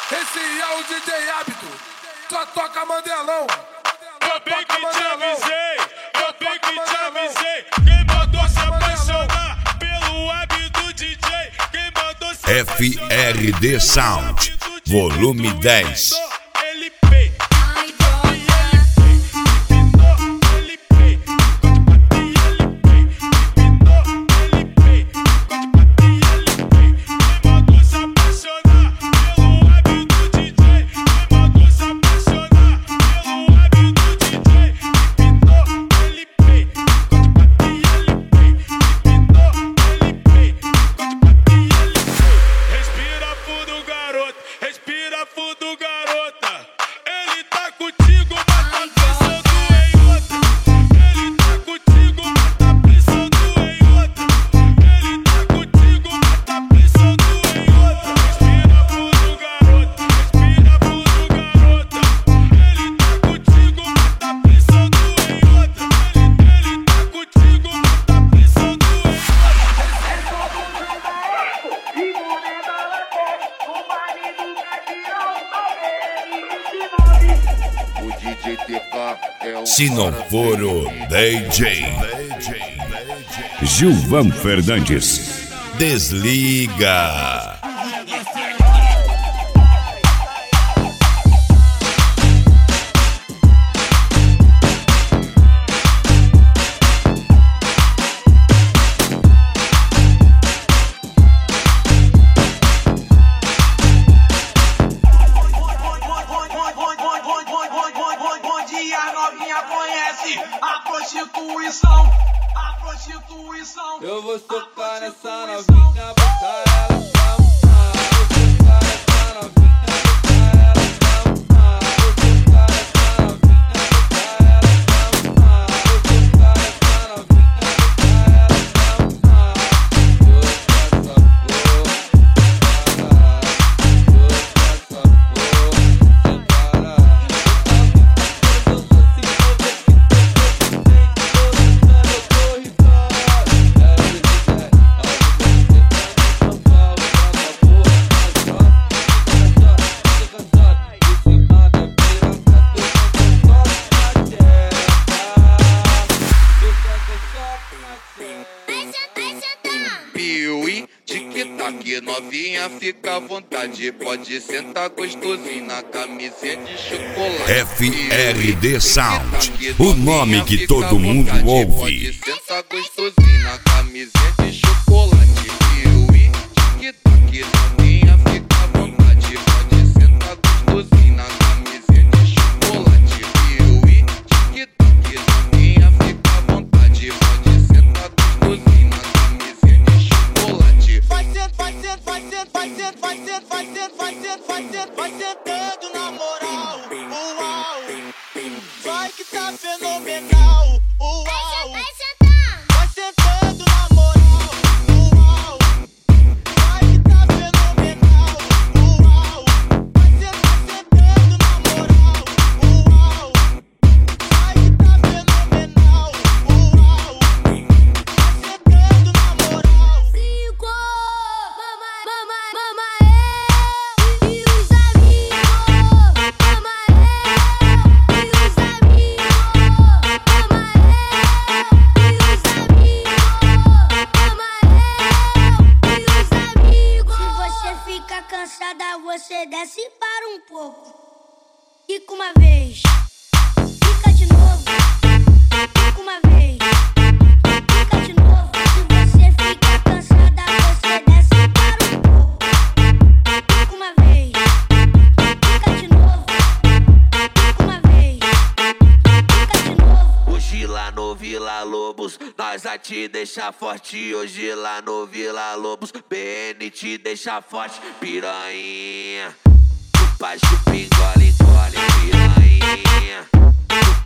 Esse é o DJ Hábito, só toca Mandelão. Eu bem que te avisei, eu bem que te avisei. Quem mandou se apaixonar pelo hábito DJ? Quem mandou se FRD Sound, volume 10. Respira fundo, garota. Ele tá contigo, mas tá pensando em outra. Ele tá contigo, mas tá pensando em outra. Ele tá contigo, mas tá pensando em outra. Respira fundo, garota. Respira fundo, garota. Ele tá contigo, mas tá pensando em outra. Ele tá contigo, mas tá pensando em Se não for o DJ Gilvan Fernandes, desliga. A prostituição. Eu vou socar nessa novinha, botar ela pra vou socar nessa novinha, botar ela pra vou socar nessa novinha, botar ela pra vou socar nessa novinha, botar ela Piuí, tic-tac, novinha, fica à vontade. Pode sentar gostosinho na camisinha de chocolate. FRD Sound, o nome que todo mundo ouve. Pode sentar gostosinho na camisinha de chocolate. Piuí, tic-tac, novinha, fica à vontade. Pode sentar gostosinho na camisinha de chocolate. Piuí, tic-tac, novinha, fica à vontade. Pode sentar gostosinho na camisinha de chocolate. Vai sentando na moral. Uau, vai que tá fenomenal. Uau, vai sentando na moral. Uau, vai que tá fenomenal. Uau, vai sentando na moral. Uau, vai que tá fenomenal. Uau, vai sentando na moral. Cinco, mamãe, e os amigos. Mamãe, e os amigos. Mamãe, e os amigos. Mamãe, e os amigos. Se você fica cansada, você desce e para um pouco. Fica uma vez, fica de novo. Fica uma vez, fica de novo. Se você fica cansada, você desce e para um pouco. Fica uma vez, fica de novo. Fica uma vez, fica de novo. Hoje lá no Vila Lobos, nós vai te deixar forte. Hoje lá no Vila Lobos, BN te deixa forte. Piranha, chupa, chupa, engole, engole, piranha.